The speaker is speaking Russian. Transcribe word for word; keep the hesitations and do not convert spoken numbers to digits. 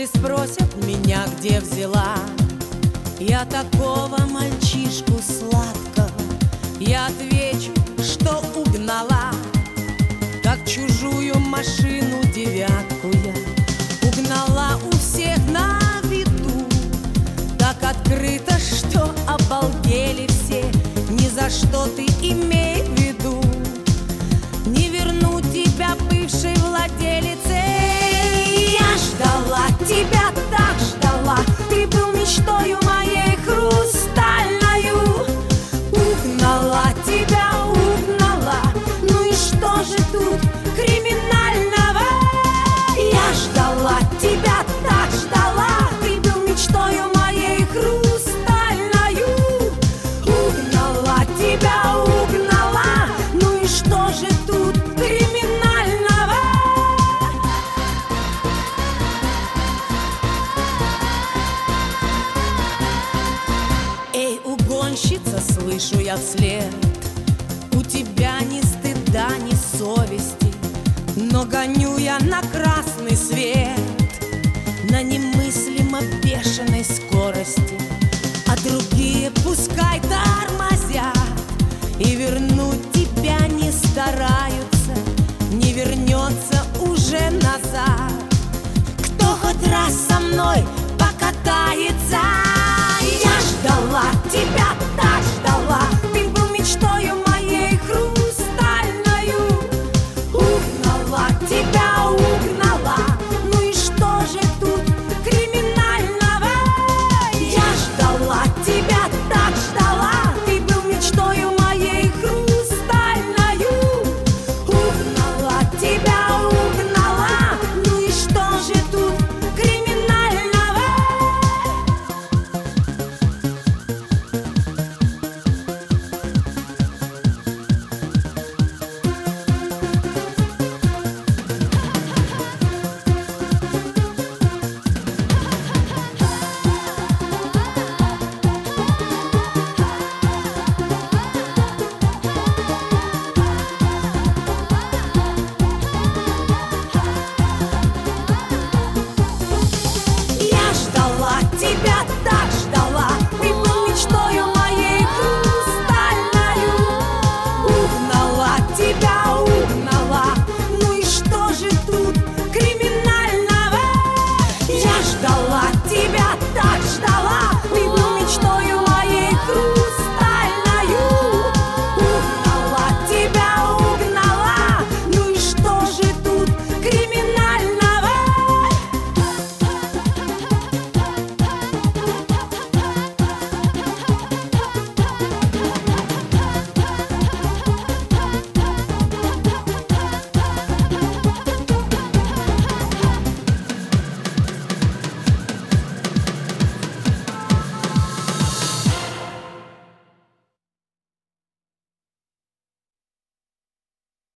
Если спросят меня, где взяла я такого мальчишку сладкого, я отвечу, что угнала, как чужую машину девятку я угнала у всех на виду, так открыто, что обалдели все. Ни за что ты имей в виду не верну тебя бывшей владелице. Я ждала тебя, так ждала, ты был мечтою моей хрустальною. Угнала тебя, угнала, ну и что же тут криминального? Я ждала тебя, так ждала, ты был мечтою моей хрустальною. Угнала тебя, угнала, ну и что же тут криминального? Эй, угонщица, слышу я вслед, у тебя ни стыда, ни совести, но гоню я на красный свет на немыслимо бешеной скорости, а другие пускай тормозят и вернуть тебя не стараются, не вернется уже назад. Кто хоть раз со мной покатается,